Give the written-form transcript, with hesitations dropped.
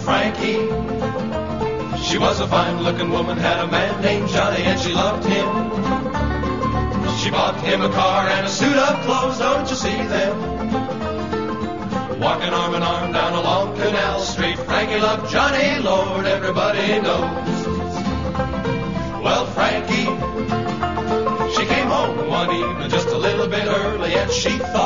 Frankie. She was a fine-looking woman, had a man named Johnny, and she loved him. She bought him a car and a suit of clothes, don't you see them? Walking arm in arm down along Canal Street, Frankie loved Johnny, Lord, everybody knows. Well, Frankie, she came home one evening just a little bit early, and she thought